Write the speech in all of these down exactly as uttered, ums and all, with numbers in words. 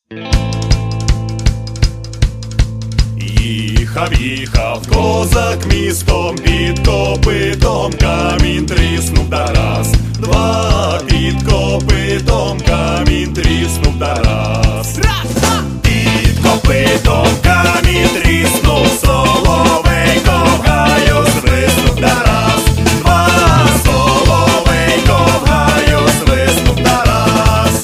Їхав, їхав козак містом, під копитом камінь тріснув та раз, два, під копитом камінь тріснув та раз. Під копитом камінь тріснув, соловейко в гаю свиснув та раз, два, соловейко в гаю свиснув та раз.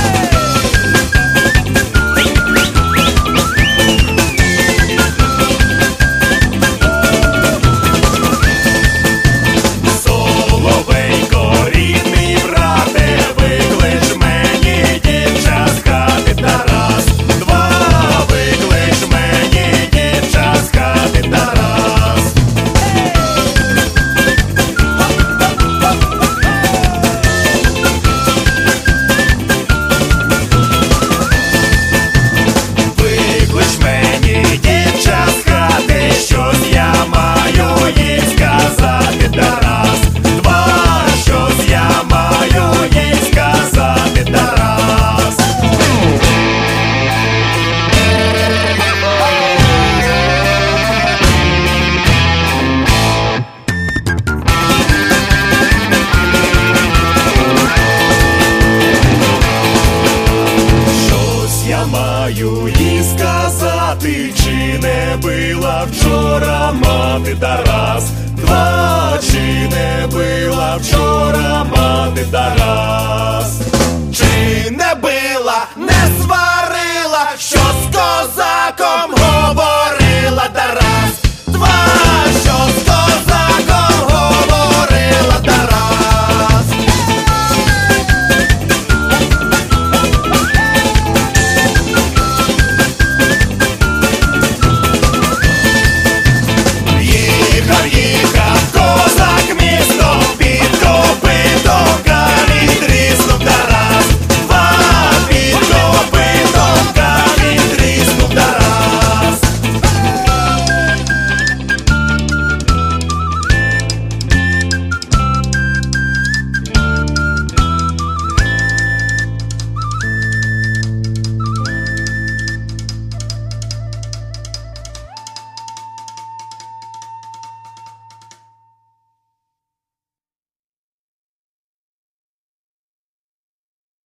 Соловейко, рідний брате, виклич мені дівча з хати та раз, два, виклич мені дівча з хати та раз. Виклич мені дівча з хати, щось я маю їй сказати та раз, два, щось я маю їй сказати та раз. Щось я маю їй сказати, чи не била вчора мати та раз, два, чи не била вчора мати та раз, чи не била